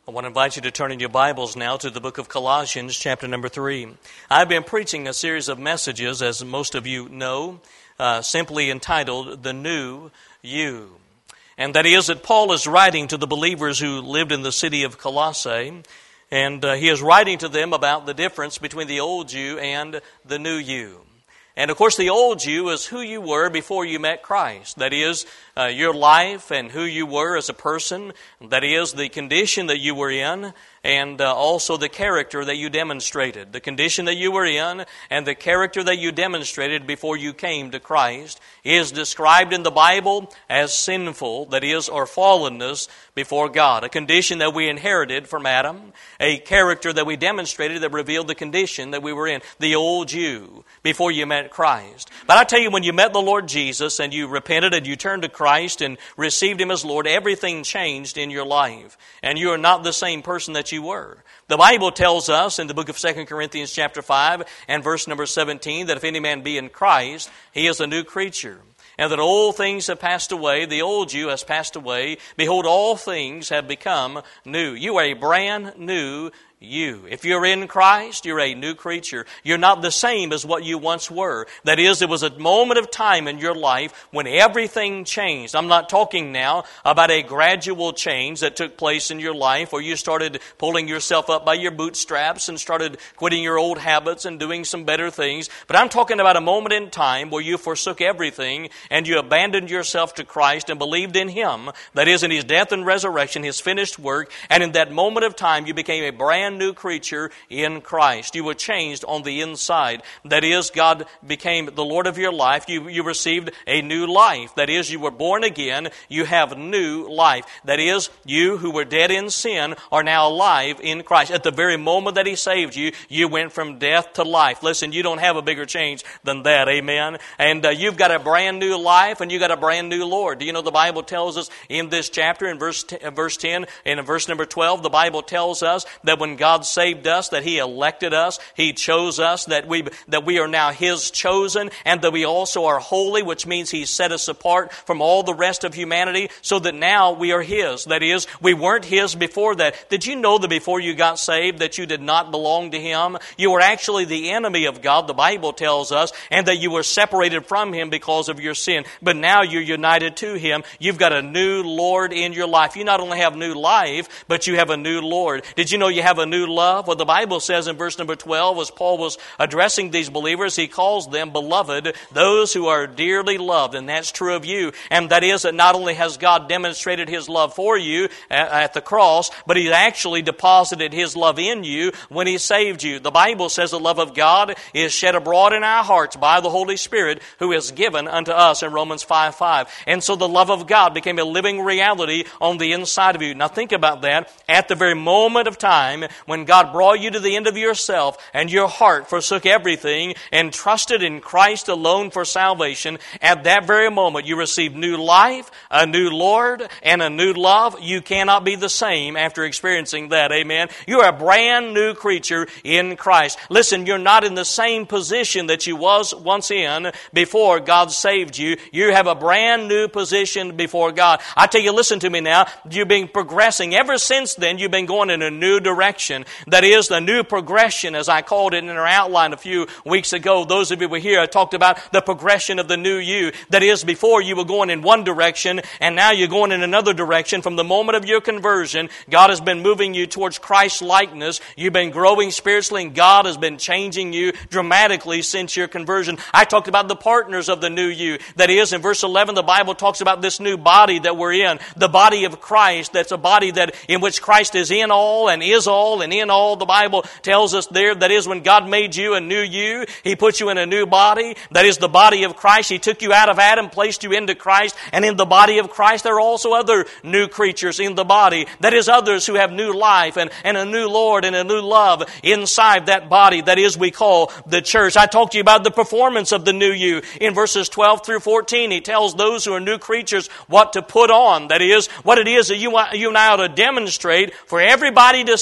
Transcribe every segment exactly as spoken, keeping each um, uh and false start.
I want to invite you to turn in your Bibles now to the book of Colossians, chapter number three. I've been preaching a series of messages, as most of you know, uh, simply entitled, The New You. And that is that Paul is writing to the believers who lived in the city of Colossae, and uh, he is writing to them about the difference between the old you and the new you. And of course, the old you is who you were before you met Christ. That is, uh, your life and who you were as a person. That is, the condition that you were in, and uh, also the character that you demonstrated. The condition that you were in and the character that you demonstrated before you came to Christ is described in the Bible as sinful, that is, or fallenness before God. A condition that we inherited from Adam. A character that we demonstrated that revealed the condition that we were in. The old you before you met Christ. But I tell you, when you met the Lord Jesus and you repented and you turned to Christ and received Him as Lord, everything changed in your life. And you are not the same person that you were. The Bible tells us in the book of Second Corinthians chapter five and verse number seventeen that if any man be in Christ, he is a new creature. And that old things have passed away, the old you has passed away. Behold, all things have become new. You are a brand new you. If you're in Christ, you're a new creature. You're not the same as what you once were. That is, there was a moment of time in your life when everything changed. I'm not talking now about a gradual change that took place in your life where you started pulling yourself up by your bootstraps and started quitting your old habits and doing some better things. But I'm talking about a moment in time where you forsook everything and you abandoned yourself to Christ and believed in Him. That is, in His death and resurrection, His finished work. And in that moment of time, you became a brand new creature in Christ. You were changed on the inside. That is, God became the Lord of your life. You, you received a new life. That is, you were born again. You have new life. That is, you who were dead in sin are now alive in Christ. At the very moment that He saved you, you went from death to life. Listen, you don't have a bigger change than that. Amen. And uh, you've got a brand new life and you got a brand new Lord. Do you know the Bible tells us in this chapter, in verse ten, verse ten and in verse number twelve, the Bible tells us that when God saved us, that He elected us, He chose us, that we that we are now His chosen, and that we also are holy, which means He set us apart from all the rest of humanity, so that now we are His. That is, we weren't His before that. Did you know that before you got saved that you did not belong to Him? You were actually the enemy of God, the Bible tells us, and that you were separated from Him because of your sin. But now you're united to Him. You've got a new Lord in your life. You not only have new life, but you have a new Lord. Did you know you have a new love? What the Bible says in verse number twelve, as Paul was addressing these believers, he calls them beloved, those who are dearly loved. And that's true of you. And that is that not only has God demonstrated His love for you at, at the cross, but He actually deposited His love in you when He saved you. The Bible says the love of God is shed abroad in our hearts by the Holy Spirit who is given unto us in Romans five five. And so the love of God became a living reality on the inside of you. Now think about that. At the very moment of time when God God brought you to the end of yourself and your heart forsook everything and trusted in Christ alone for salvation, at that very moment you received new life, a new Lord, and a new love. You cannot be the same after experiencing that. Amen. You are a brand new creature in Christ. Listen, you're not in the same position that you was once in before God saved you. You have a brand new position before God. I tell you, listen to me now. You've been progressing. Ever since then, you've been going in a new direction. That is the new progression, as I called it in our outline a few weeks ago. Those of you who were here, I talked about the progression of the new you. That is, before you were going in one direction, and now you're going in another direction. From the moment of your conversion, God has been moving you towards Christ's likeness. You've been growing spiritually, and God has been changing you dramatically since your conversion. I talked about the partners of the new you. That is, in verse eleven, the Bible talks about this new body that we're in. The body of Christ. That's a body that in which Christ is in all and is all and in all. The Bible tells us there, that is, when God made you a new you, He put you in a new body. That is the body of Christ. He took you out of Adam, placed you into Christ, and in the body of Christ there are also other new creatures in the body. That is, others who have new life and, and a new Lord and a new love inside that body. That is, we call the church. I talked to you about the performance of the new you. In verses twelve through fourteen, He tells those who are new creatures what to put on. That is, what it is that you, you and I ought to demonstrate for everybody to see.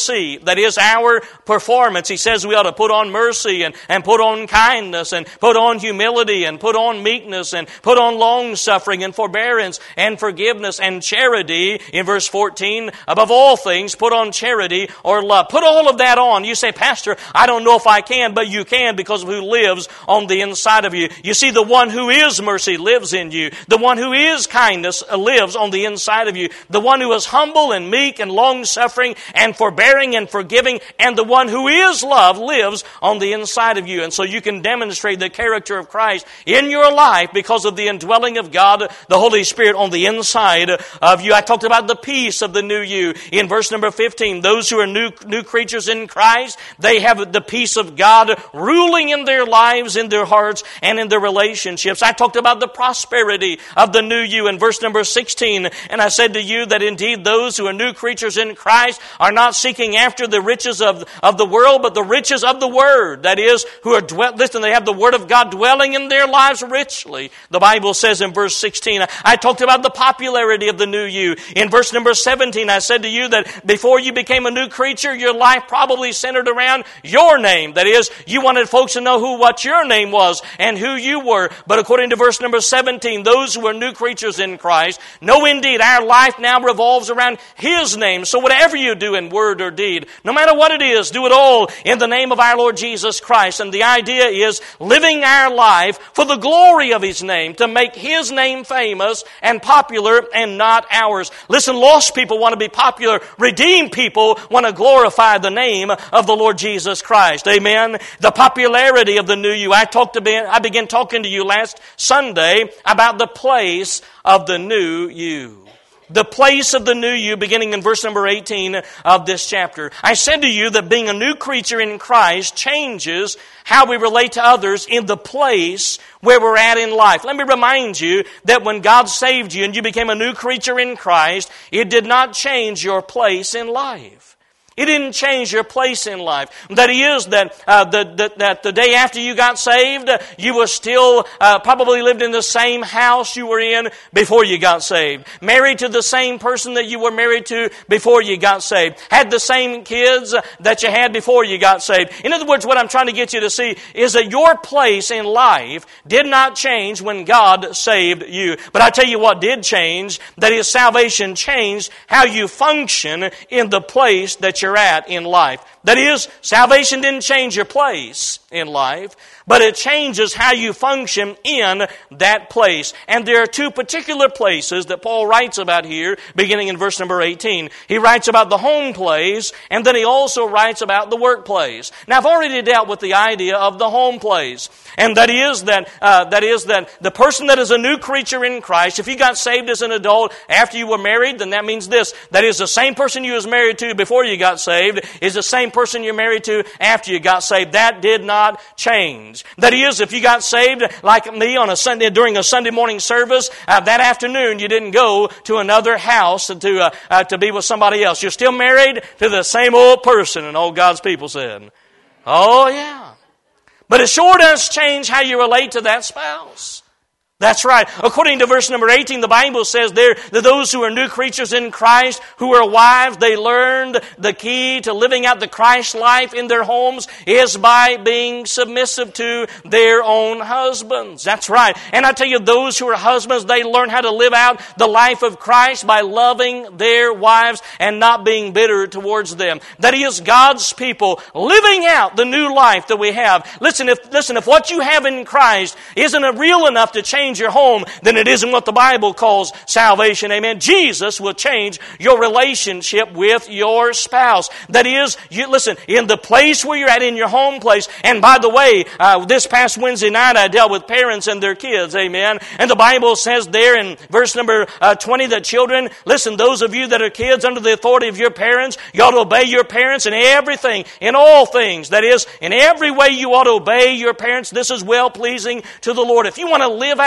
that is our performance. He says we ought to put on mercy and, and put on kindness and put on humility and put on meekness and put on long-suffering and forbearance and forgiveness and charity. In verse fourteen, above all things, put on charity or love. Put all of that on. You say, Pastor, I don't know if I can, but you can because of who lives on the inside of you. You see, the one who is mercy lives in you. The one who is kindness lives on the inside of you. The one who is humble and meek and long-suffering and forbearing and forgiving, and the one who is love lives on the inside of you. And so you can demonstrate the character of Christ in your life because of the indwelling of God, the Holy Spirit on the inside of you. I talked about the peace of the new you in verse number fifteen. Those who are new, new creatures in Christ, they have the peace of God ruling in their lives, in their hearts, and in their relationships. I talked about the prosperity of the new you in verse number sixteen. And I said to you that indeed those who are new creatures in Christ are not seeking after the riches of, of the world, but the riches of the Word. That is, who are dwell, listen, they have the Word of God dwelling in their lives richly. The Bible says in verse sixteen. I talked about the popularity of the new you. In verse number seventeen, I said to you that before you became a new creature, your life probably centered around your name. That is, you wanted folks to know who, what your name was and who you were. But according to verse number seventeen, those who are new creatures in Christ know indeed our life now revolves around His name. So whatever you do in word or deed, no matter what it is, do it all in the name of our Lord Jesus Christ. And the idea is living our life for the glory of His name, to make His name famous and popular and not ours. Listen, lost people want to be popular. Redeemed people want to glorify the name of the Lord Jesus Christ. Amen. The popularity of the new you. I talked about, I began talking to you last Sunday about the place of the new you. The place of the new you, beginning in verse number eighteen of this chapter. I said to you that being a new creature in Christ changes how we relate to others in the place where we're at in life. Let me remind you that when God saved you and you became a new creature in Christ, it did not change your place in life. It didn't change your place in life. That is, that uh, the, the, that the day after you got saved, you were still uh, probably lived in the same house you were in before you got saved. Married to the same person that you were married to before you got saved. Had the same kids that you had before you got saved. In other words, what I'm trying to get you to see is that your place in life did not change when God saved you. But I tell you what did change, that is, salvation changed how you function in the place that you you're at in life. That is, salvation didn't change your place in life, but it changes how you function in that place. And there are two particular places that Paul writes about here, beginning in verse number eighteen. He writes about the home place, and then he also writes about the workplace. Now, I've already dealt with the idea of the home place, and that is that uh, that is that the person that is a new creature in Christ, if you got saved as an adult after you were married, then that means this: that is, the same person you was married to before you got saved is the same person you're married to after you got saved. That did not change. That is, if you got saved like me on a Sunday during a Sunday morning service, uh, that afternoon you didn't go to another house to uh, uh, to be with somebody else. You're still married to the same old person, and all God's people said, "Oh yeah." But it sure does change how you relate to that spouse. That's right. According to verse number eighteen, the Bible says there that those who are new creatures in Christ, who are wives, they learned the key to living out the Christ life in their homes is by being submissive to their own husbands. That's right. And I tell you, those who are husbands, they learn how to live out the life of Christ by loving their wives and not being bitter towards them. That is, God's people living out the new life that we have. Listen, if listen, if what you have in Christ isn't real enough to change your home, then it isn't what the Bible calls salvation. Amen. Jesus will change your relationship with your spouse. That is, you listen, in the place where you're at, in your home place. And by the way, uh, this past Wednesday night I dealt with parents and their kids. Amen. And the Bible says there in verse number uh, twenty that children, listen, those of you that are kids under the authority of your parents, you ought to obey your parents in everything, in all things. That is, in every way you ought to obey your parents. This is well pleasing to the Lord. If you want to live out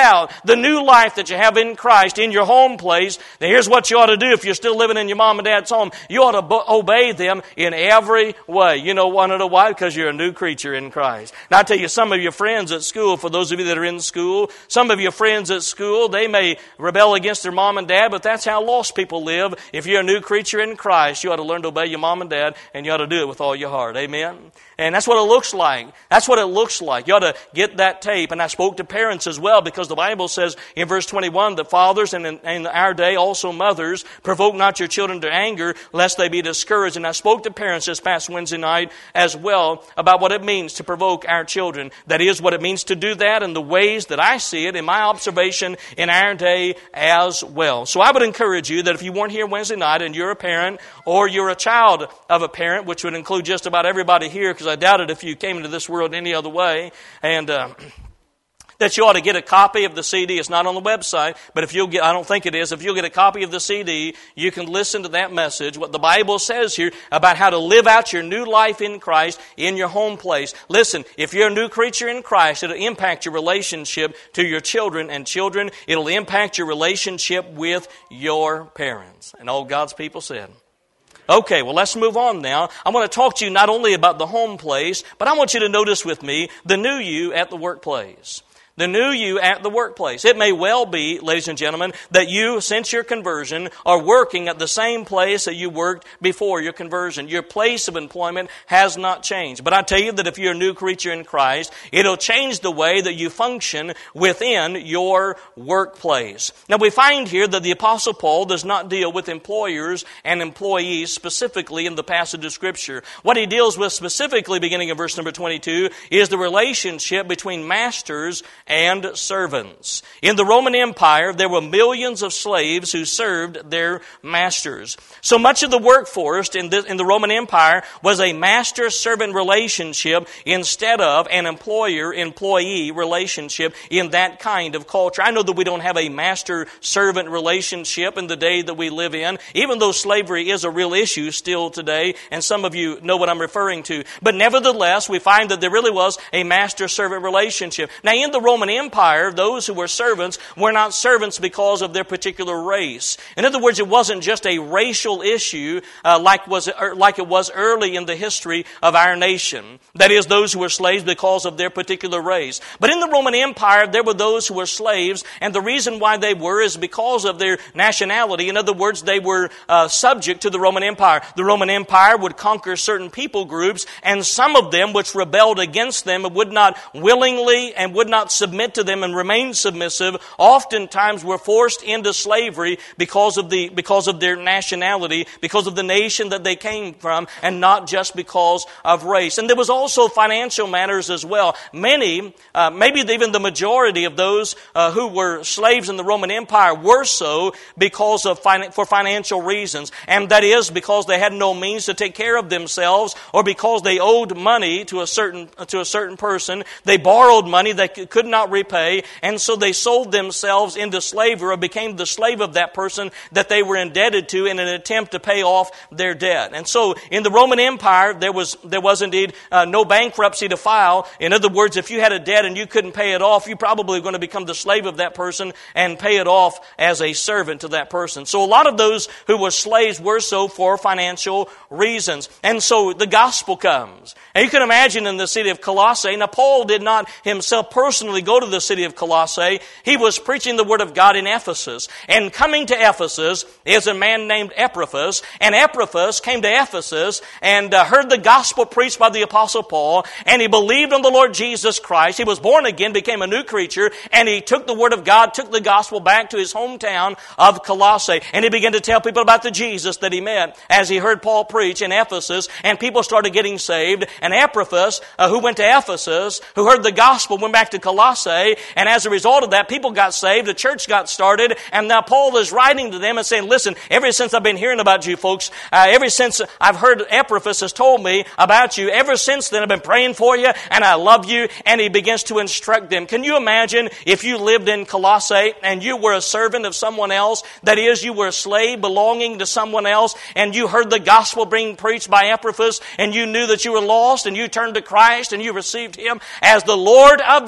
about the new life that you have in Christ in your home place, then here's what you ought to do if you're still living in your mom and dad's home. You ought to bo- obey them in every way. You know, want to know why? Because you're a new creature in Christ. Now, I tell you, some of your friends at school, for those of you that are in school, some of your friends at school, they may rebel against their mom and dad, but that's how lost people live. If you're a new creature in Christ, you ought to learn to obey your mom and dad, and you ought to do it with all your heart. Amen? And that's what it looks like. That's what it looks like. You ought to get that tape. And I spoke to parents as well, because the Bible says in verse twenty-one that fathers and in, in our day also mothers, provoke not your children to anger, lest they be discouraged. And I spoke to parents this past Wednesday night as well about what it means to provoke our children. That is, what it means to do that and the ways that I see it in my observation in our day as well. So I would encourage you that if you weren't here Wednesday night and you're a parent or you're a child of a parent, which would include just about everybody here, because I doubt it if you came into this world any other way, and uh, that you ought to get a copy of the C D. It's not on the website, but if you'll get, I don't think it is, if you'll get a copy of the C D, you can listen to that message, what the Bible says here about how to live out your new life in Christ in your home place. Listen, if you're a new creature in Christ, it'll impact your relationship to your children, and children, it'll impact your relationship with your parents. And all God's people said. Okay, well, let's move on now. I want to talk to you not only about the home place, but I want you to notice with me the new you at the workplace. The new you at the workplace. It may well be, ladies and gentlemen, that you, since your conversion, are working at the same place that you worked before your conversion. Your place of employment has not changed. But I tell you that if you're a new creature in Christ, it'll change the way that you function within your workplace. Now, we find here that the Apostle Paul does not deal with employers and employees specifically in the passage of Scripture. What he deals with specifically, beginning in verse number twenty-two, is the relationship between masters and servants. In the Roman Empire, there were millions of slaves who served their masters. So much of the workforce in the, in the Roman Empire was a master-servant relationship instead of an employer-employee relationship in that kind of culture. I know that we don't have a master-servant relationship in the day that we live in, even though slavery is a real issue still today, and some of you know what I'm referring to. But nevertheless, we find that there really was a master-servant relationship. Now, in the Roman Empire, those who were servants were not servants because of their particular race. In other words, it wasn't just a racial issue uh, like was like it was early in the history of our nation. That is, those who were slaves because of their particular race. But in the Roman Empire, there were those who were slaves, and the reason why they were is because of their nationality. In other words, they were uh, subject to the Roman Empire. The Roman Empire would conquer certain people groups, and some of them which rebelled against them would not willingly and would not submit to them and remain submissive, oftentimes were forced into slavery because of the because of their nationality, because of the nation that they came from, and not just because of race. And there was also financial matters as well. Many, uh, maybe even the majority of those uh, who were slaves in the Roman Empire were so because of fin- for financial reasons, and that is because they had no means to take care of themselves, or because they owed money to a certain to a certain person. They borrowed money they could not repay, and so they sold themselves into slavery or became the slave of that person that they were indebted to in an attempt to pay off their debt. And so in the Roman Empire, there was there was indeed uh, no bankruptcy to file. In other words, if you had a debt and you couldn't pay it off, you probably were going to become the slave of that person and pay it off as a servant to that person. So a lot of those who were slaves were so for financial reasons. And so the gospel comes. And you can imagine in the city of Colossae, now Paul did not himself personally go to the city of Colossae. He was preaching the word of God in Ephesus. And coming to Ephesus is a man named Epaphras. And Epaphras came to Ephesus and uh, heard the gospel preached by the Apostle Paul. And he believed on the Lord Jesus Christ. He was born again, became a new creature. And he took the word of God, took the gospel back to his hometown of Colossae. And he began to tell people about the Jesus that he met as he heard Paul preach in Ephesus. And people started getting saved. And Epaphras, uh, who went to Ephesus, who heard the gospel, went back to Colossae. And as a result of that, people got saved. The church got started. And now Paul is writing to them and saying, listen, ever since I've been hearing about you folks, uh, ever since I've heard Epaphras has told me about you, ever since then I've been praying for you and I love you. And he begins to instruct them. Can you imagine if you lived in Colossae and you were a servant of someone else? That is, you were a slave belonging to someone else, and you heard the gospel being preached by Epaphras, and you knew that you were lost, and you turned to Christ and you received Him as the Lord of your life.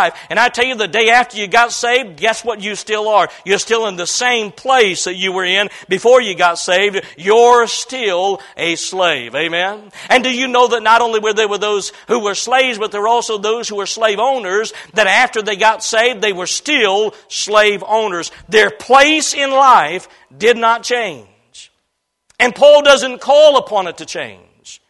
life. And I tell you, the day after you got saved, guess what you still are? You're still in the same place that you were in before you got saved. You're still a slave. Amen? And do you know that not only were there were those who were slaves, but there were also those who were slave owners, that after they got saved, they were still slave owners. Their place in life did not change. And Paul doesn't call upon it to change.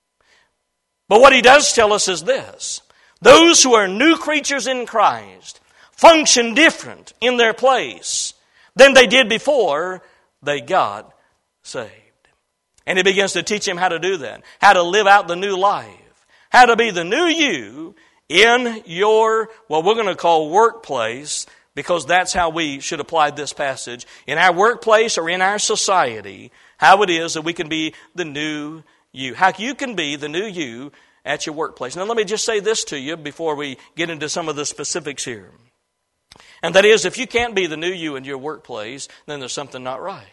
But what he does tell us is this: those who are new creatures in Christ function different in their place than they did before they got saved. And he begins to teach him how to do that, how to live out the new life, how to be the new you in your, what we're going to call workplace, because that's how we should apply this passage. In our workplace or in our society, how it is that we can be the new you. How you can be the new you at your workplace. Now let me just say this to you before we get into some of the specifics here. And that is, if you can't be the new you in your workplace, then there's something not right.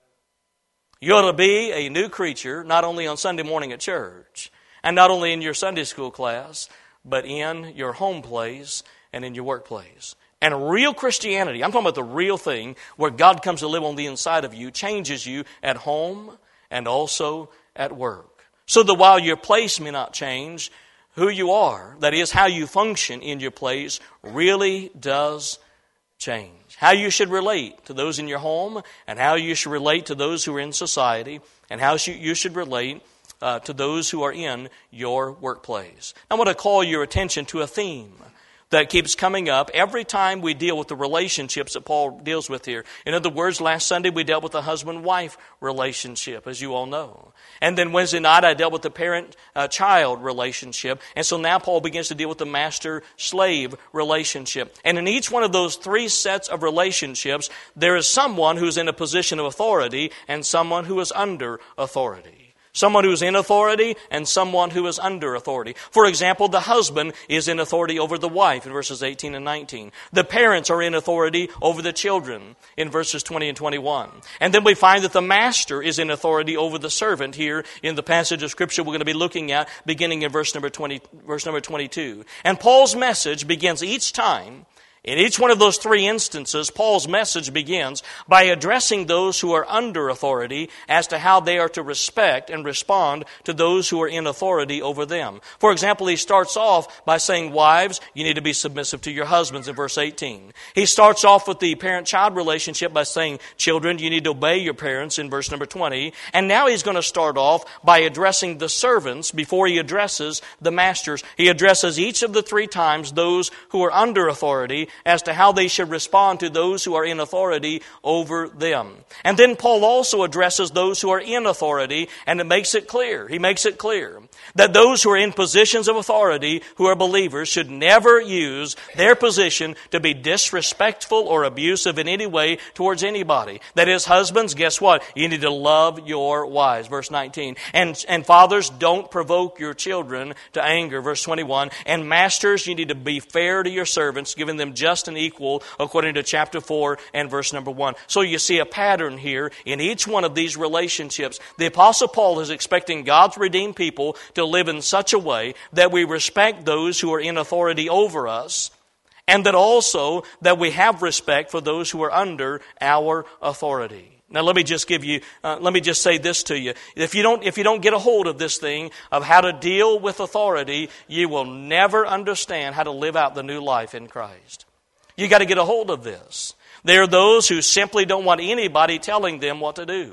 You ought to be a new creature, not only on Sunday morning at church, and not only in your Sunday school class, but in your home place and in your workplace. And real Christianity, I'm talking about the real thing, where God comes to live on the inside of you, changes you at home and also at work. So that while your place may not change, who you are, that is, how you function in your place, really does change. How you should relate to those in your home, and how you should relate to those who are in society, and how you should relate uh, to those who are in your workplace. I want to call your attention to a theme that keeps coming up every time we deal with the relationships that Paul deals with here. In other words, last Sunday we dealt with the husband-wife relationship, as you all know. And then Wednesday night I dealt with the parent-child relationship. And so now Paul begins to deal with the master-slave relationship. And in each one of those three sets of relationships, there is someone who's in a position of authority and someone who is under authority. Someone who is in authority and someone who is under authority. For example, the husband is in authority over the wife in verses eighteen and nineteen. The parents are in authority over the children in verses twenty and twenty-one. And then we find that the master is in authority over the servant here in the passage of Scripture we're going to be looking at beginning in verse number twenty, verse number twenty-two. And Paul's message begins each time. In each one of those three instances, Paul's message begins by addressing those who are under authority as to how they are to respect and respond to those who are in authority over them. For example, he starts off by saying, wives, you need to be submissive to your husbands in verse eighteen. He starts off with the parent-child relationship by saying, children, you need to obey your parents in verse number twenty. And now he's going to start off by addressing the servants before he addresses the masters. He addresses each of the three times those who are under authority as to how they should respond to those who are in authority over them. And then Paul also addresses those who are in authority, and it makes it clear, he makes it clear, that those who are in positions of authority, who are believers, should never use their position to be disrespectful or abusive in any way towards anybody. That is, husbands, guess what? You need to love your wives, verse nineteen. And, and fathers, don't provoke your children to anger, verse twenty-one. And masters, you need to be fair to your servants, giving them just and equal, according to chapter four and verse number one. So you see a pattern here in each one of these relationships. The Apostle Paul is expecting God's redeemed people to live in such a way that we respect those who are in authority over us, and that also that we have respect for those who are under our authority. Now let me just give you, uh, let me just say this to you. If you don't, if you don't get a hold of this thing of how to deal with authority, you will never understand how to live out the new life in Christ. You got to get a hold of this. There are those who simply don't want anybody telling them what to do.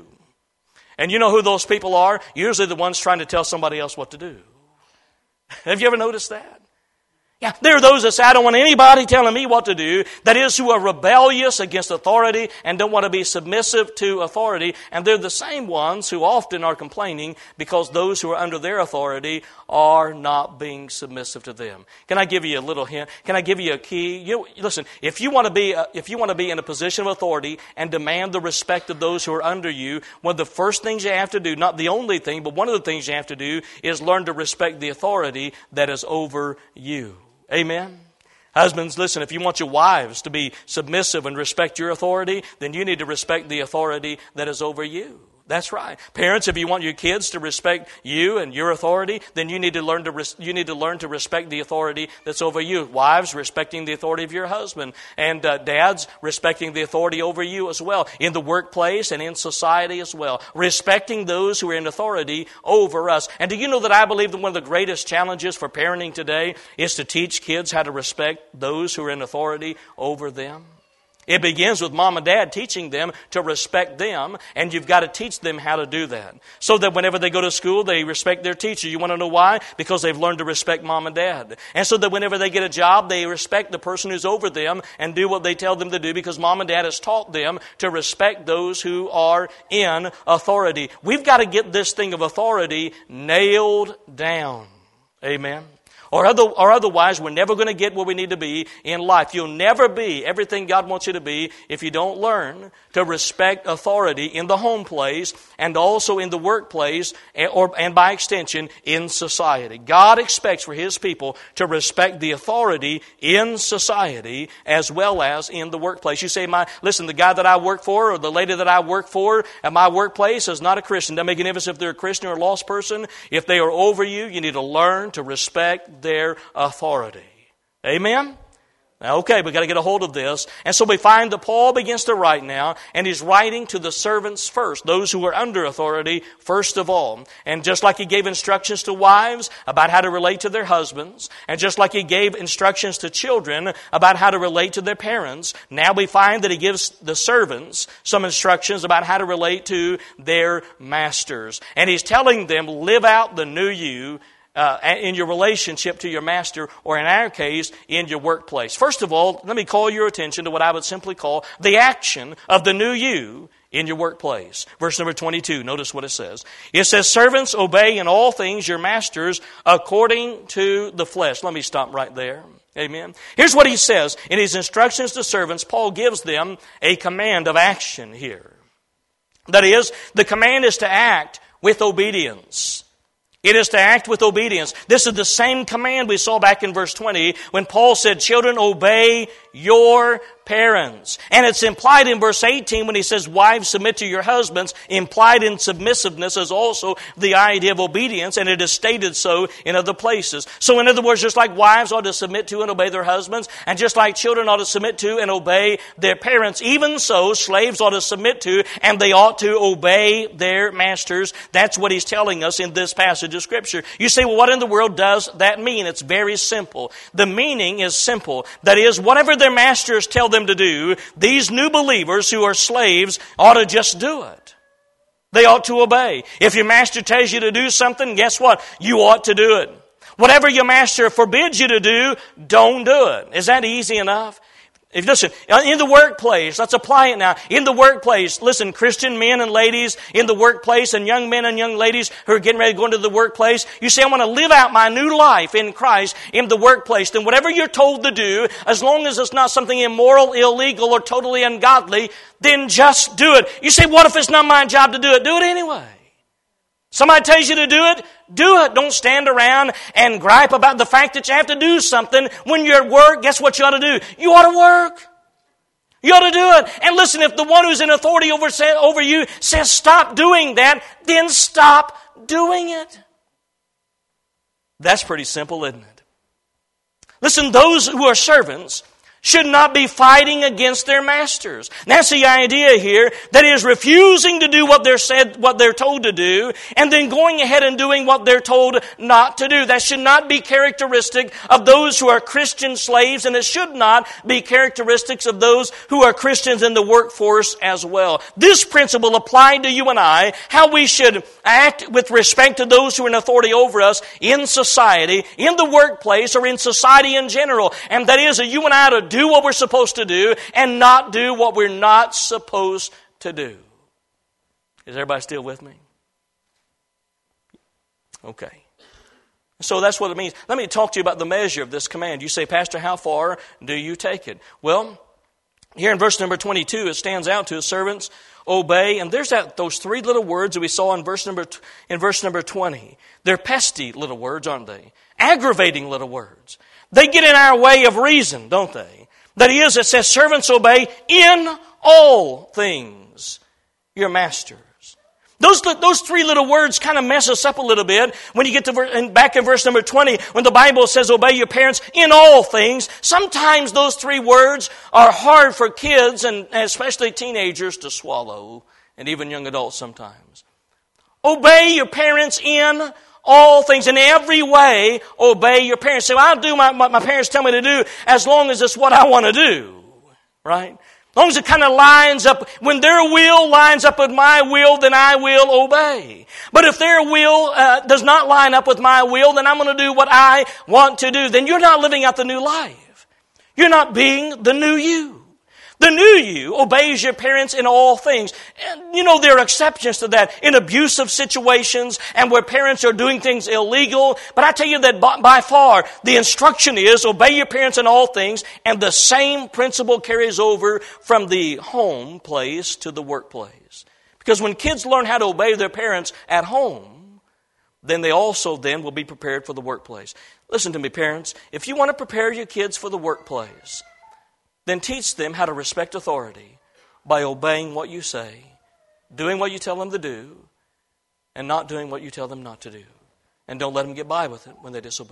And you know who those people are? Usually the ones trying to tell somebody else what to do. Have you ever noticed that? Yeah, there are those that say, I don't want anybody telling me what to do. That is, who are rebellious against authority and don't want to be submissive to authority. And they're the same ones who often are complaining because those who are under their authority are not being submissive to them. Can I give you a little hint? Can I give you a key? You listen, if you want to be a, if you want to be in a position of authority and demand the respect of those who are under you, one of the first things you have to do, not the only thing, but one of the things you have to do is learn to respect the authority that is over you. Amen? Husbands, listen, if you want your wives to be submissive and respect your authority, then you need to respect the authority that is over you. That's right. Parents, if you want your kids to respect you and your authority, then you need to learn to res- you need to learn to respect the authority that's over you. Wives, respecting the authority of your husband, and uh, dads, respecting the authority over you as well, in the workplace and in society as well. Respecting those who are in authority over us. And do you know that I believe that one of the greatest challenges for parenting today is to teach kids how to respect those who are in authority over them? It begins with mom and dad teaching them to respect them, and you've got to teach them how to do that. So that whenever they go to school, they respect their teacher. You want to know why? Because they've learned to respect mom and dad. And so that whenever they get a job, they respect the person who's over them and do what they tell them to do, because mom and dad has taught them to respect those who are in authority. We've got to get this thing of authority nailed down. Amen. Or, other, or otherwise, we're never going to get where we need to be in life. You'll never be everything God wants you to be if you don't learn to respect authority in the home place and also in the workplace and, or, and by extension in society. God expects for His people to respect the authority in society as well as in the workplace. You say, "My listen, the guy that I work for or the lady that I work for at my workplace is not a Christian." Doesn't make any difference if they're a Christian or a lost person. If they are over you, you need to learn to respect their authority. Amen? Now, okay, we've got to get a hold of this. And so we find that Paul begins to write now, and he's writing to the servants first, those who are under authority first of all. And just like he gave instructions to wives about how to relate to their husbands, and just like he gave instructions to children about how to relate to their parents, now we find that he gives the servants some instructions about how to relate to their masters. And he's telling them, live out the new you Uh, in your relationship to your master, or in our case, in your workplace. First of all, let me call your attention to what I would simply call the action of the new you in your workplace. Verse number twenty-two, notice what it says. It says, "Servants, obey in all things your masters according to the flesh." Let me stop right there. Amen. Here's what he says. In his instructions to servants, Paul gives them a command of action here. That is, the command is to act with obedience. It is to act with obedience. This is the same command we saw back in verse twenty when Paul said, "Children, obey your parents." And it's implied in verse eighteen when he says, "Wives, submit to your husbands." Implied in submissiveness is also the idea of obedience, and it is stated so in other places. So in other words, just like wives ought to submit to and obey their husbands, and just like children ought to submit to and obey their parents, even so, slaves ought to submit to and they ought to obey their masters. That's what he's telling us in this passage of Scripture. You say, well, what in the world does that mean? It's very simple. The meaning is simple. That is, whatever their masters tell them to do, these new believers who are slaves ought to just do it. They ought to obey. If your master tells you to do something, guess what? You ought to do it. Whatever your master forbids you to do, don't do it. Is that easy enough? If, listen, in the workplace, let's apply it now. In the workplace, listen, Christian men and ladies in the workplace and young men and young ladies who are getting ready to go into the workplace, you say, I want to live out my new life in Christ in the workplace. Then whatever you're told to do, as long as it's not something immoral, illegal, or totally ungodly, then just do it. You say, what if it's not my job to do it? Do it anyway. Somebody tells you to do it, do it. Don't stand around and gripe about the fact that you have to do something. When you're at work, guess what you ought to do? You ought to work. You ought to do it. And listen, if the one who's in authority over, over you says stop doing that, then stop doing it. That's pretty simple, isn't it? Listen, those who are servants should not be fighting against their masters. That's the idea here. That is, refusing to do what they're said, what they're told to do, and then going ahead and doing what they're told not to do. That should not be characteristic of those who are Christian slaves, and it should not be characteristics of those who are Christians in the workforce as well. This principle applied to you and I, how we should act with respect to those who are in authority over us in society, in the workplace, or in society in general. And that is that you and I ought to do what we're supposed to do and not do what we're not supposed to do. Is everybody still with me? Okay. So that's what it means. Let me talk to you about the measure of this command. You say, Pastor, how far do you take it? Well, here in verse number twenty-two, it stands out to us, servants, obey. And there's that those three little words that we saw in verse number in verse number twenty. They're pesky little words, aren't they? Aggravating little words. They get in our way of reason, don't they? That is, it says, servants obey in all things your masters. Those, those three little words kind of mess us up a little bit. When you get to ver- back in verse number twenty, when the Bible says, obey your parents in all things, sometimes those three words are hard for kids and especially teenagers to swallow, and even young adults sometimes. Obey your parents in all things. In every way, obey your parents. So I'll do my, what my parents tell me to do as long as it's what I want to do. Right? As long as it kind of lines up, when their will lines up with my will, then I will obey. But if their will uh, does not line up with my will, then I'm going to do what I want to do. Then you're not living out the new life. You're not being the new you. The new you obeys your parents in all things. And you know, there are exceptions to that in abusive situations and where parents are doing things illegal. But I tell you that by, by far, the instruction is obey your parents in all things, and the same principle carries over from the home place to the workplace. Because when kids learn how to obey their parents at home, then they also then will be prepared for the workplace. Listen to me, parents. If you want to prepare your kids for the workplace, then teach them how to respect authority by obeying what you say, doing what you tell them to do, and not doing what you tell them not to do. And don't let them get by with it when they disobey.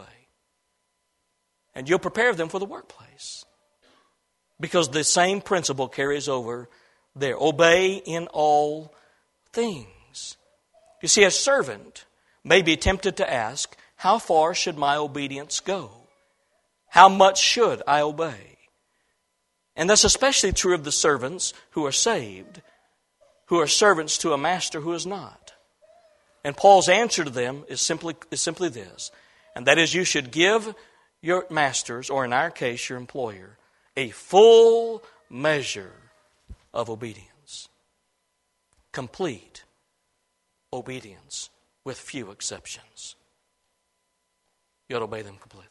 And you'll prepare them for the workplace. Because the same principle carries over there. Obey in all things. You see, a servant may be tempted to ask, how far should my obedience go? How much should I obey? And that's especially true of the servants who are saved, who are servants to a master who is not. And Paul's answer to them is simply, is simply this, and that is you should give your masters, or in our case, your employer, a full measure of obedience. Complete obedience with few exceptions. You ought to obey them completely.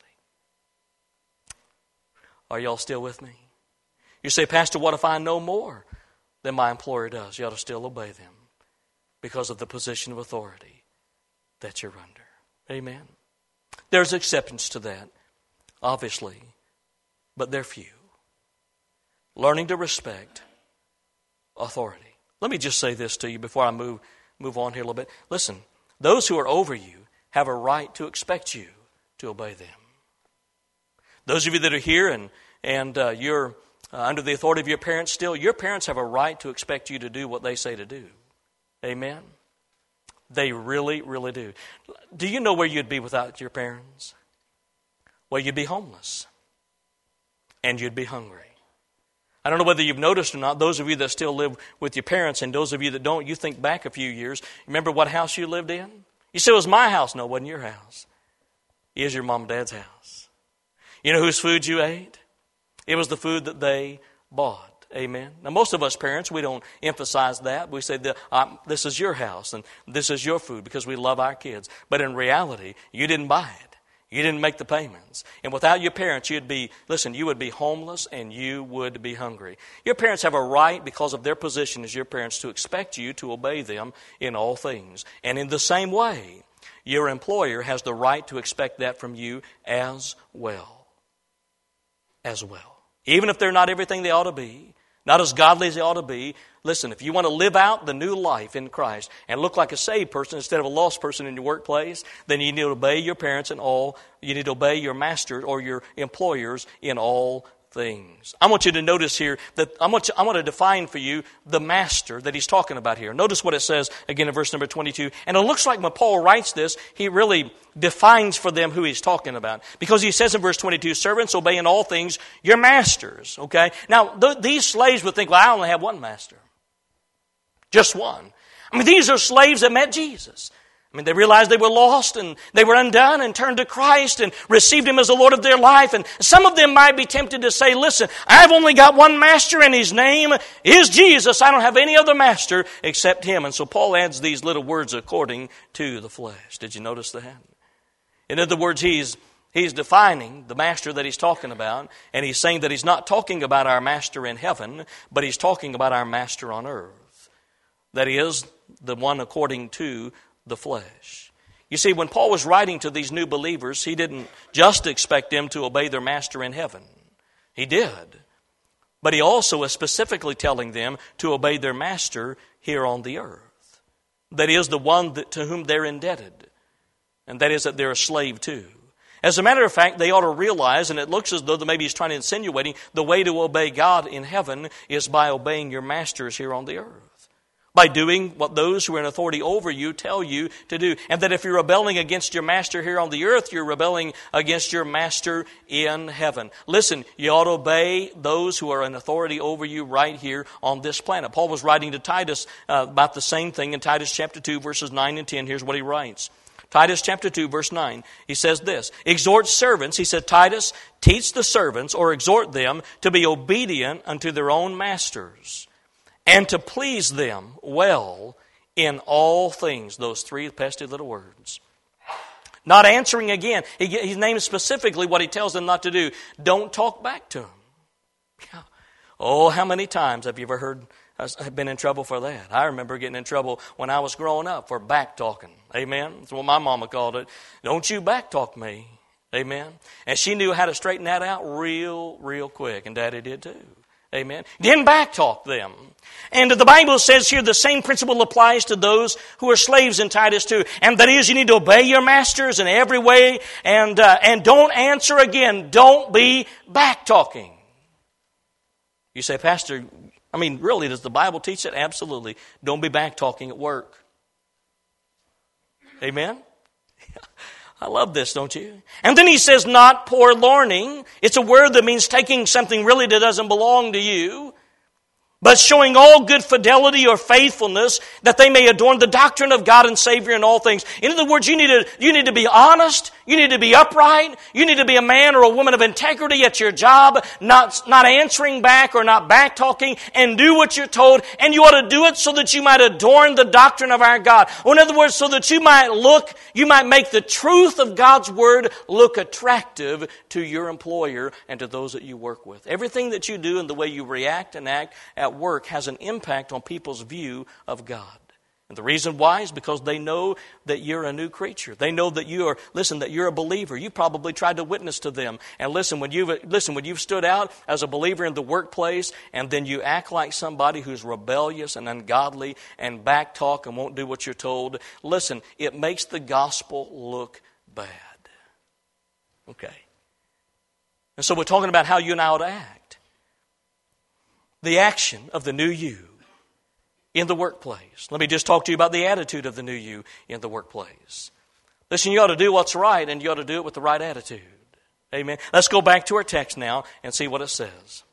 Are y'all still with me? You say, Pastor, what if I know more than my employer does? You ought to still obey them because of the position of authority that you're under. Amen. There's exceptions to that, obviously, but they're few. Learning to respect authority. Let me just say this to you before I move, move on here a little bit. Listen, those who are over you have a right to expect you to obey them. Those of you that are here and, and uh, you're Uh, under the authority of your parents still, your parents have a right to expect you to do what they say to do. Amen? They really, really do. Do you know where you'd be without your parents? Well, you'd be homeless. And you'd be hungry. I don't know whether you've noticed or not, those of you that still live with your parents and those of you that don't, you think back a few years. Remember what house you lived in? You say, it was my house. No, it wasn't your house. It was your mom and dad's house. You know whose food you ate? It was the food that they bought. Amen. Now, most of us parents, we don't emphasize that. We say, uh, this is your house and this is your food because we love our kids. But in reality, you didn't buy it. You didn't make the payments. And without your parents, you'd be, listen, you would be homeless and you would be hungry. Your parents have a right, because of their position as your parents, to expect you to obey them in all things. And in the same way, your employer has the right to expect that from you as well. As well. Even if they're not everything they ought to be, not as godly as they ought to be, listen, if you want to live out the new life in Christ and look like a saved person instead of a lost person in your workplace, then you need to obey your parents in all, you need to obey your master or your employers in all things. I want you to notice here that I want, to, I want to define for you the master that he's talking about here. Notice what it says again in verse number twenty-two. And it looks like when Paul writes this, he really defines for them who he's talking about. Because he says in verse twenty-two, servants, obey in all things your masters. Okay? Now, th- these slaves would think, well, I only have one master. Just one. I mean, these are slaves that met Jesus. I mean, they realized they were lost and they were undone and turned to Christ and received Him as the Lord of their life. And some of them might be tempted to say, listen, I've only got one master and His name is Jesus. I don't have any other master except Him. And so Paul adds these little words, according to the flesh. Did you notice that? In other words, he's He's defining the master that he's talking about, and he's saying that he's not talking about our master in heaven, but he's talking about our master on earth. That is, the one according to the flesh. You see, when Paul was writing to these new believers, he didn't just expect them to obey their master in heaven. He did. But he also was specifically telling them to obey their master here on the earth. that is the one that, to whom they're indebted, and that is that they're a slave to. As a matter of fact, they ought to realize, and it looks as though maybe he's trying to insinuate, the way to obey God in heaven is by obeying your masters here on the earth. By doing what those who are in authority over you tell you to do. And that if you're rebelling against your master here on the earth, you're rebelling against your master in heaven. Listen, you ought to obey those who are in authority over you right here on this planet. Paul was writing to Titus uh, about the same thing in Titus chapter two, verses nine and ten. Here's what he writes. Titus chapter two, verse nine, he says this, exhort servants, he said, Titus, teach the servants or exhort them to be obedient unto their own masters and to please them well in all things. Those three pesky little words. Not answering again. He, he names specifically what he tells them not to do. Don't talk back to them. Oh, how many times have you ever heard I've been in trouble for that? I remember getting in trouble when I was growing up for back talking. Amen. That's what my mama called it. Don't you back talk me. Amen. And she knew how to straighten that out real, real quick. And Daddy did too. Amen. Didn't back talk them. And the Bible says here the same principle applies to those who are slaves in Titus two. And that is, you need to obey your masters in every way. And, uh, and don't answer again. Don't be back talking. You say, Pastor, I mean, really, does the Bible teach it? Absolutely. Don't be back-talking at work. Amen? I love this, don't you? And then he says, not forlorning. It's a word that means taking something really that doesn't belong to you, but showing all good fidelity or faithfulness, that they may adorn the doctrine of God and Savior in all things. In other words, you need to, you need to be honest. You need to be upright. You need to be a man or a woman of integrity at your job, not, not answering back or not back-talking, and do what you're told. And you ought to do it so that you might adorn the doctrine of our God. Or in other words, so that you might look, you might make the truth of God's Word look attractive to your employer and to those that you work with. Everything that you do and the way you react and act at work has an impact on people's view of God. And the reason why is because they know that you're a new creature. They know that you are, listen, that you're a believer. You probably tried to witness to them. And listen, when you've, listen, when you've stood out as a believer in the workplace and then you act like somebody who's rebellious and ungodly and backtalk and won't do what you're told, listen, it makes the gospel look bad. Okay. And so we're talking about how you and I ought to act. The action of the new you in the workplace. Let me just talk to you about the attitude of the new you in the workplace. Listen, you ought to do what's right, and you ought to do it with the right attitude. Amen. Let's go back to our text now and see what it says.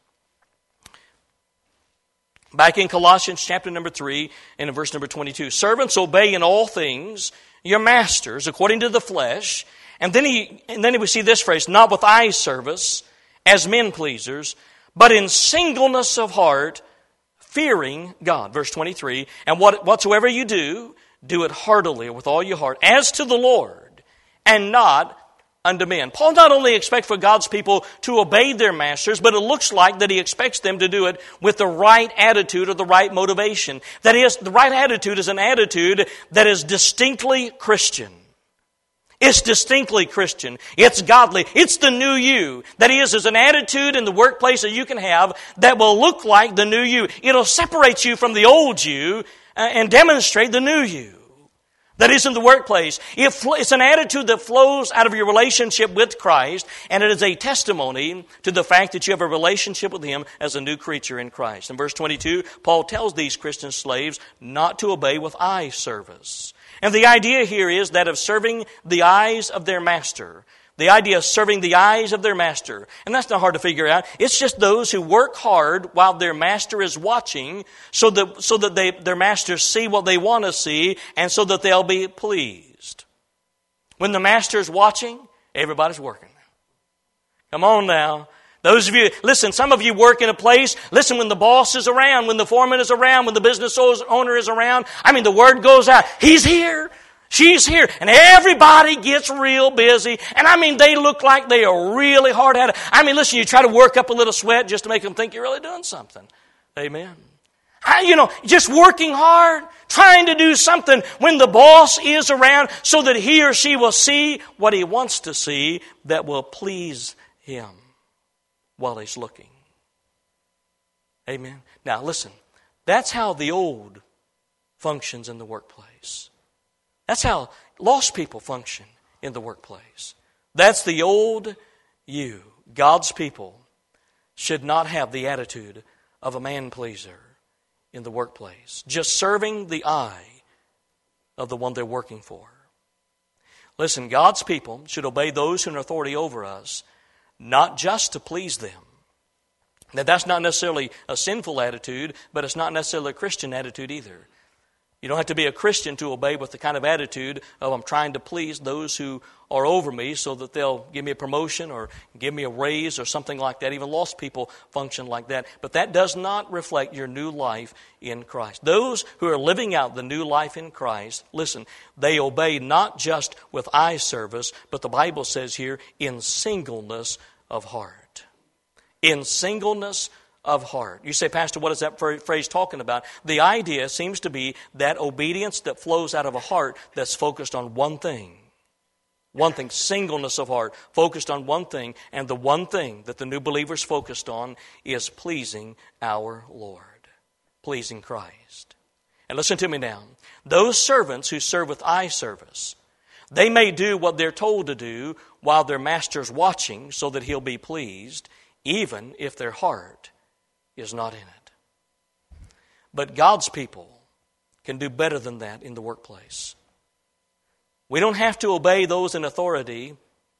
Back in Colossians chapter number three and in verse number twenty-two. Servants, obey in all things your masters according to the flesh. And then he, and then we see this phrase, not with eye service as men pleasers, but in singleness of heart, fearing God. Verse twenty-three, and what, whatsoever you do, do it heartily with all your heart, as to the Lord, and not unto men. Paul not only expects for God's people to obey their masters, but it looks like that he expects them to do it with the right attitude or the right motivation. That is, the right attitude is an attitude that is distinctly Christian. It's distinctly Christian. It's godly. It's the new you. That is, is an attitude in the workplace that you can have that will look like the new you. It'll separate you from the old you and demonstrate the new you. That is in the workplace. It's an attitude that flows out of your relationship with Christ, and it is a testimony to the fact that you have a relationship with Him as a new creature in Christ. In verse twenty-two, Paul tells these Christian slaves not to obey with eye service. And the idea here is that of serving the eyes of their master. The idea of serving the eyes of their master. And that's not hard to figure out. It's just those who work hard while their master is watching so that, so that they, their masters see what they want to see and so that they'll be pleased. When the master's watching, everybody's working. Come on now. Those of you, listen, some of you work in a place, listen, when the boss is around, when the foreman is around, when the business owner is around, I mean, the word goes out, he's here, she's here, and everybody gets real busy, and I mean, they look like they are really hard at it. I mean, listen, you try to work up a little sweat just to make them think you're really doing something. Amen. I, you know, just working hard, trying to do something when the boss is around so that he or she will see what he wants to see that will please him while he's looking. Amen. Now listen, that's how the old functions in the workplace. That's how lost people function in the workplace. That's the old you. God's people should not have the attitude of a man-pleaser in the workplace, just serving the eye of the one they're working for. Listen, God's people should obey those who are in authority over us, not just to please them. Now, that's not necessarily a sinful attitude, but it's not necessarily a Christian attitude either. You don't have to be a Christian to obey with the kind of attitude of I'm trying to please those who are over me so that they'll give me a promotion or give me a raise or something like that. Even lost people function like that. But that does not reflect your new life in Christ. Those who are living out the new life in Christ, listen, they obey not just with eye service, but the Bible says here, in singleness of heart. In singleness of heart. You say, Pastor, what is that phrase talking about? The idea seems to be that obedience that flows out of a heart that's focused on one thing. One thing, singleness of heart, focused on one thing, and the one thing that the new believer's focused on is pleasing our Lord, pleasing Christ. And listen to me now. Those servants who serve with eye service, they may do what they're told to do while their master's watching so that he'll be pleased, even if their heart is not in it. But God's people can do better than that in the workplace. We don't have to obey those in authority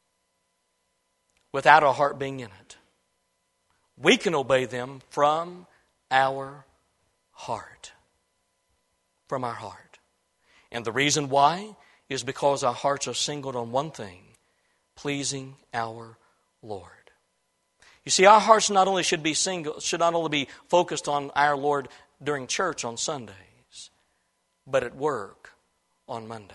without our heart being in it. We can obey them from our heart. From our heart. And the reason why is because our hearts are singled on one thing, pleasing our Lord. You see, our hearts not only should be single, should not only be focused on our Lord during church on Sundays, but at work on Mondays.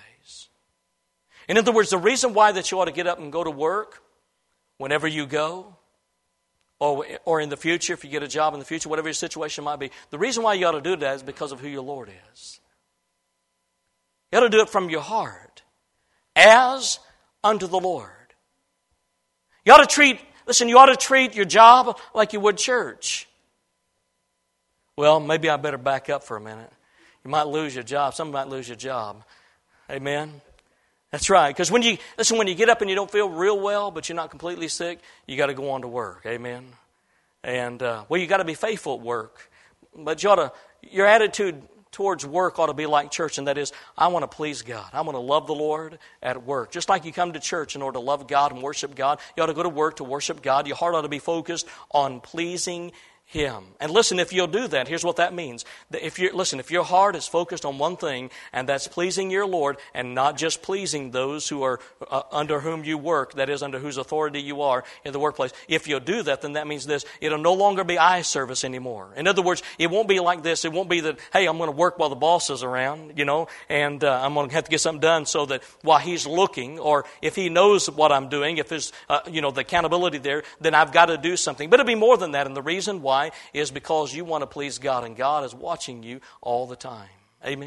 In other words, the reason why that you ought to get up and go to work whenever you go, or, or in the future, if you get a job in the future, whatever your situation might be, the reason why you ought to do that is because of who your Lord is. You ought to do it from your heart, as unto the Lord. You ought to treat, listen, you ought to treat your job like you would church. Well, maybe I better back up for a minute. You might lose your job. Some might lose your job. Amen? That's right. Because when you, listen, when you get up and you don't feel real well, but you're not completely sick, you got to go on to work. Amen? And, uh, well, you got to be faithful at work. But you ought to, your attitude towards work ought to be like church, and that is, I want to please God. I want to love the Lord at work. Just like you come to church in order to love God and worship God, you ought to go to work to worship God. Your heart ought to be focused on pleasing Him. And listen, if you'll do that, here's what that means. If you listen, if your heart is focused on one thing, and that's pleasing your Lord, and not just pleasing those who are uh, under whom you work, that is, under whose authority you are in the workplace. If you'll do that, then that means this: it'll no longer be eye service anymore. In other words, it won't be like this. It won't be that, hey, I'm going to work while the boss is around, you know, and uh, I'm going to have to get something done so that while he's looking, or if he knows what I'm doing, if there's uh, you know the accountability there, then I've got to do something. But it'll be more than that, and the reason why is because you want to please God, and God is watching you all the time. Amen?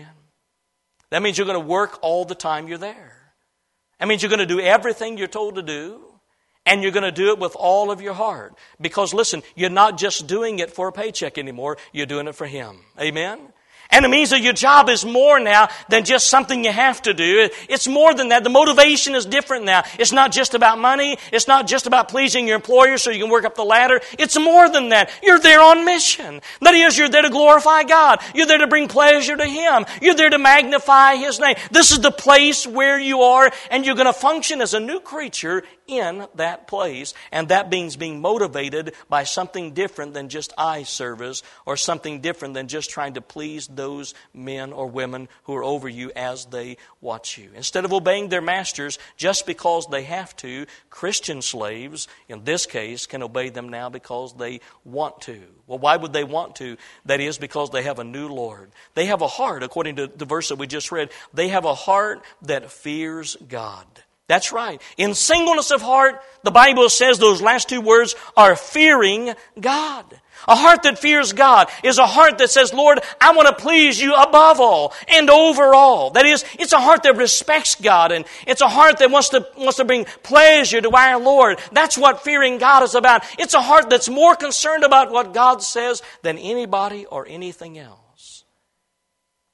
That means you're going to work all the time you're there. That means you're going to do everything you're told to do, and you're going to do it with all of your heart. Because listen, you're not just doing it for a paycheck anymore, you're doing it for Him. Amen? And it means that your job is more now than just something you have to do. It's more than that. The motivation is different now. It's not just about money. It's not just about pleasing your employer so you can work up the ladder. It's more than that. You're there on mission. That is, you're there to glorify God. You're there to bring pleasure to Him. You're there to magnify His name. This is the place where you are, and you're going to function as a new creature in that place. And that means being motivated by something different than just eye service, or something different than just trying to please those men or women who are over you as they watch you. Instead of obeying their masters just because they have to, Christian slaves, in this case, can obey them now because they want to. Well, why would they want to? That is because they have a new Lord. They have a heart, according to the verse that we just read, they have a heart that fears God. That's right. In singleness of heart, the Bible says those last two words are fearing God. A heart that fears God is a heart that says, Lord, I want to please you above all and over all. That is, it's a heart that respects God, and it's a heart that wants to, wants to bring pleasure to our Lord. That's what fearing God is about. It's a heart that's more concerned about what God says than anybody or anything else.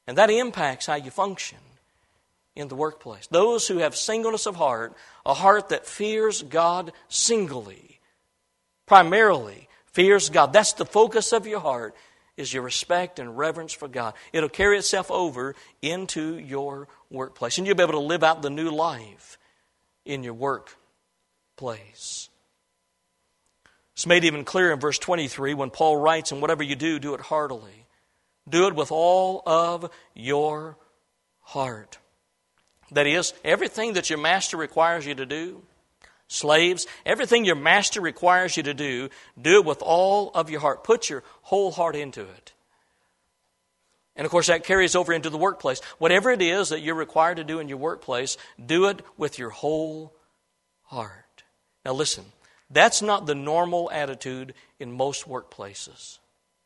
And that impacts how you function in the workplace. Those who have singleness of heart, a heart that fears God singly, primarily fears God. That's the focus of your heart, is your respect and reverence for God. It'll carry itself over into your workplace. And you'll be able to live out the new life in your workplace. It's made even clearer in verse twenty-three when Paul writes, and whatever you do, do it heartily. Do it with all of your heart. That is, everything that your master requires you to do, slaves, everything your master requires you to do, do it with all of your heart. Put your whole heart into it. And of course that carries over into the workplace. Whatever it is that you're required to do in your workplace, do it with your whole heart. Now listen, that's not the normal attitude in most workplaces.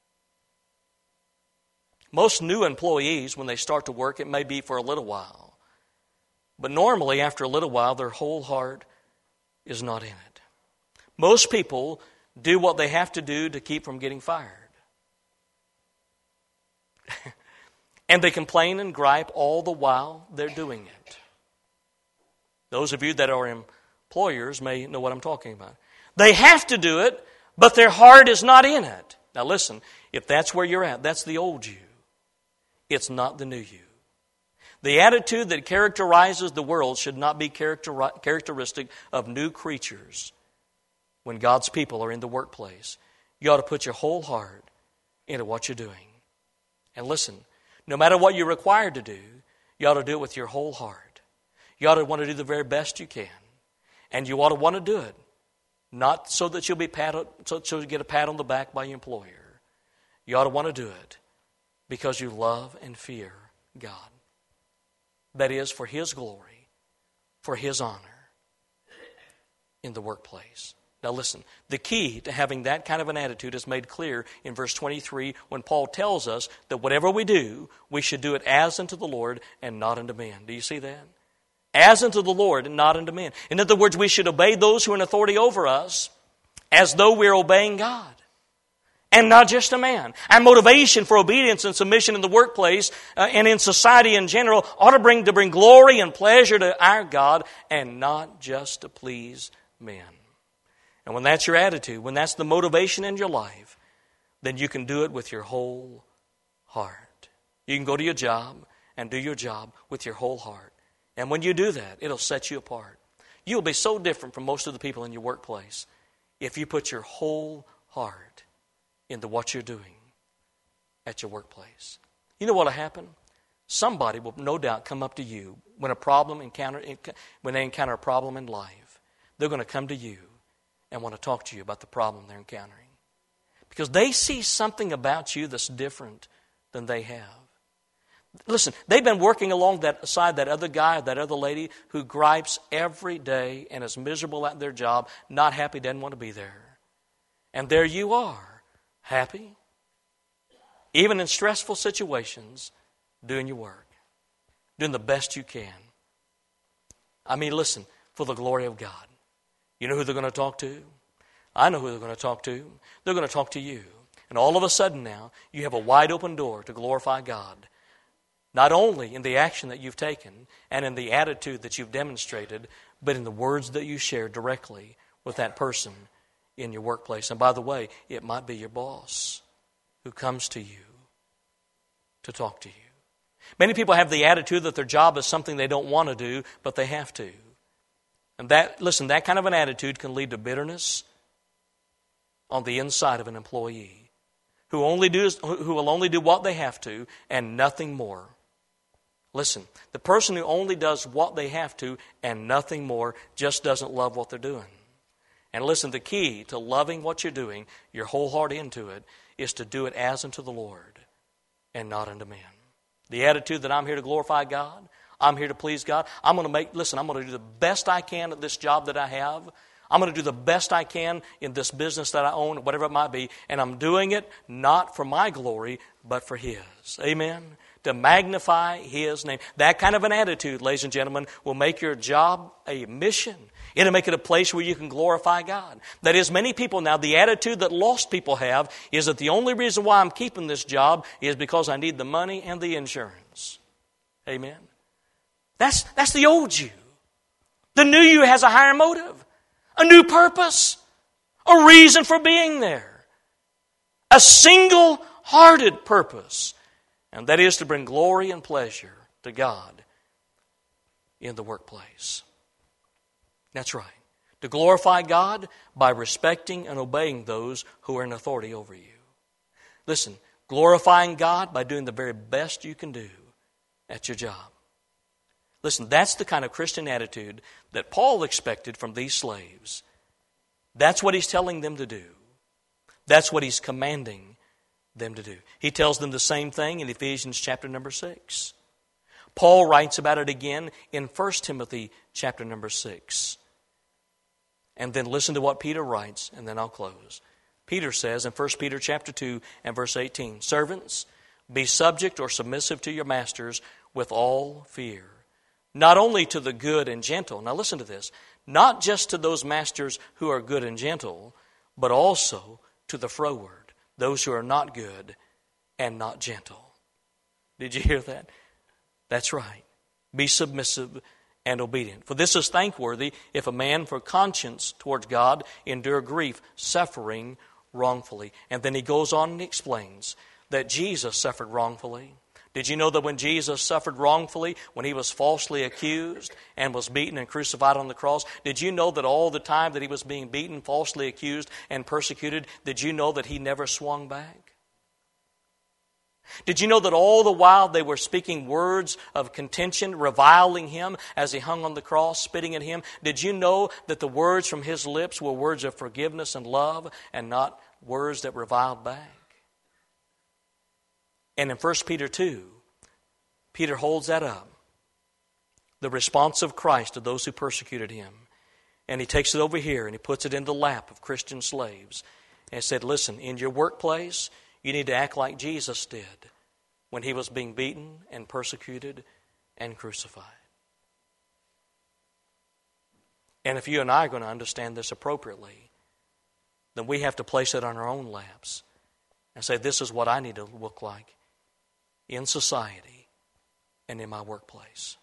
Most new employees, when they start to work, it may be for a little while. But normally, after a little while, their whole heart is not in it. Most people do what they have to do to keep from getting fired. And they complain and gripe all the while they're doing it. Those of you that are employers may know what I'm talking about. They have to do it, but their heart is not in it. Now listen, if that's where you're at, that's the old you. It's not the new you. The attitude that characterizes the world should not be character- characteristic of new creatures when God's people are in the workplace. You ought to put your whole heart into what you're doing. And listen, no matter what you're required to do, you ought to do it with your whole heart. You ought to want to do the very best you can. And you ought to want to do it, not so that you'll be patted, so, so you get a pat on the back by your employer. You ought to want to do it because you love and fear God. That is, for His glory, for His honor in the workplace. Now listen, the key to having that kind of an attitude is made clear in verse twenty-three when Paul tells us that whatever we do, we should do it as unto the Lord and not unto men. Do you see that? As unto the Lord and not unto men. In other words, we should obey those who are in authority over us as though we're obeying God. And not just a man. Our motivation for obedience and submission in the workplace uh, and in society in general ought to bring to bring glory and pleasure to our God and not just to please men. And when that's your attitude, when that's the motivation in your life, then you can do it with your whole heart. You can go to your job and do your job with your whole heart. And when you do that, it'll set you apart. You'll be so different from most of the people in your workplace if you put your whole heart into what you're doing at your workplace. You know what will happen? Somebody will no doubt come up to you when a problem encounter when they encounter a problem in life. They're going to come to you and want to talk to you about the problem they're encountering. Because they see something about you that's different than they have. Listen, they've been working along that side, that other guy, that other lady who gripes every day and is miserable at their job, not happy, doesn't want to be there. And there you are, happy, even in stressful situations, doing your work, doing the best you can. I mean, listen, for the glory of God. You know who they're going to talk to? I know who they're going to talk to. They're going to talk to you. And all of a sudden now, you have a wide open door to glorify God. Not only in the action that you've taken and in the attitude that you've demonstrated, but in the words that you share directly with that person in your workplace. And by the way, it might be your boss who comes to you to talk to you. Many people have the attitude that their job is something they don't want to do, but they have to. And that, listen, that kind of an attitude can lead to bitterness on the inside of an employee who only do who will only do what they have to and nothing more. Listen, the person who only does what they have to and nothing more just doesn't love what they're doing. And listen, the key to loving what you're doing, your whole heart into it, is to do it as unto the Lord and not unto men. The attitude that I'm here to glorify God, I'm here to please God. I'm going to make, listen, I'm going to do the best I can at this job that I have. I'm going to do the best I can in this business that I own, whatever it might be. And I'm doing it not for my glory, but for His. Amen? To magnify His name. That kind of an attitude, ladies and gentlemen, will make your job a mission. It'll make it a place where you can glorify God. That is, many people now, the attitude that lost people have is that the only reason why I'm keeping this job is because I need the money and the insurance. Amen. That's, that's the old you. The new you has a higher motive, a new purpose, a reason for being there, a single-hearted purpose, and that is to bring glory and pleasure to God in the workplace. That's right. To glorify God by respecting and obeying those who are in authority over you. Listen, glorifying God by doing the very best you can do at your job. Listen, that's the kind of Christian attitude that Paul expected from these slaves. That's what he's telling them to do. That's what he's commanding them to do. He tells them the same thing in Ephesians chapter number six. Paul writes about it again in First Timothy chapter number six. And then listen to what Peter writes, and then I'll close. Peter says in First Peter chapter two and verse eighteen, "Servants, be subject or submissive to your masters with all fear, not only to the good and gentle." Now listen to this. Not just to those masters who are good and gentle, but also to the froward, those who are not good and not gentle. Did you hear that? That's right. Be submissive and obedient. For this is thankworthy if a man for conscience towards God endure grief, suffering wrongfully. And then he goes on and explains that Jesus suffered wrongfully. Did you know that when Jesus suffered wrongfully, when he was falsely accused and was beaten and crucified on the cross, did you know that all the time that he was being beaten, falsely accused, and persecuted, did you know that he never swung back? Did you know that all the while they were speaking words of contention, reviling him as he hung on the cross, spitting at him? Did you know that the words from his lips were words of forgiveness and love and not words that reviled back? And in First Peter two, Peter holds that up. The response of Christ to those who persecuted him. And he takes it over here and he puts it in the lap of Christian slaves. And said, listen, in your workplace, you need to act like Jesus did when he was being beaten and persecuted and crucified. And if you and I are going to understand this appropriately, then we have to place it on our own laps and say, this is what I need to look like in society and in my workplace.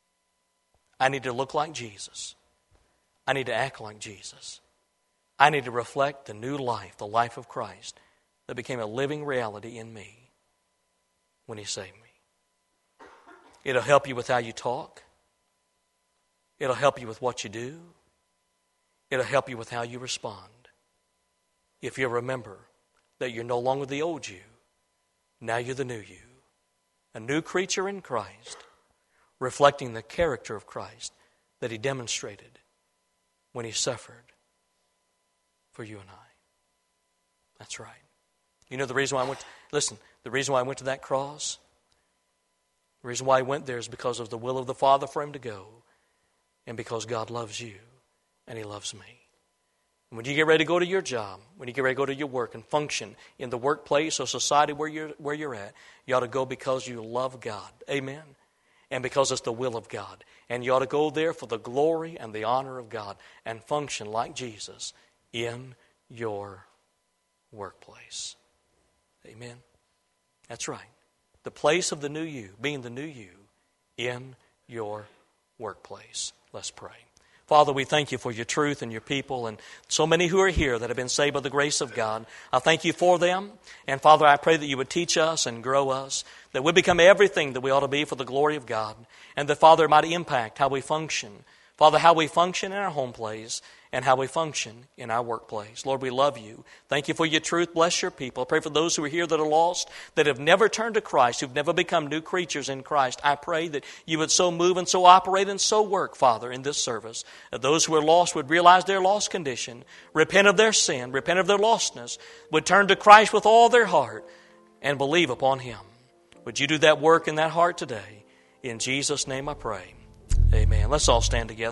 I need to look like Jesus. I need to act like Jesus. I need to reflect the new life, the life of Christ, that became a living reality in me when he saved me. It'll help you with how you talk. It'll help you with what you do. It'll help you with how you respond. If you remember that you're no longer the old you, now you're the new you. A new creature in Christ, reflecting the character of Christ that he demonstrated when he suffered for you and I. That's right. You know the reason why I went, to, listen, the reason why I went to that cross, the reason why I went there is because of the will of the Father for him to go, and because God loves you and he loves me. And when you get ready to go to your job, when you get ready to go to your work and function in the workplace or society where you're, where you're at, you ought to go because you love God. Amen? And because it's the will of God. And you ought to go there for the glory and the honor of God and function like Jesus in your workplace. Amen? That's right. The place of the new you, being the new you in your workplace. Let's pray. Father, we thank you for your truth and your people and so many who are here that have been saved by the grace of God. I thank you for them. And Father, I pray that you would teach us and grow us, that we become everything that we ought to be for the glory of God. And that, Father, it might impact how we function. Father, how we function in our home place and how we function in our workplace. Lord, we love you. Thank you for your truth. Bless your people. I pray for those who are here that are lost, that have never turned to Christ, who've never become new creatures in Christ. I pray that you would so move and so operate and so work, Father, in this service. That those who are lost would realize their lost condition, repent of their sin, repent of their lostness, would turn to Christ with all their heart and believe upon him. Would you do that work in that heart today? In Jesus' name I pray. Amen. Let's all stand together.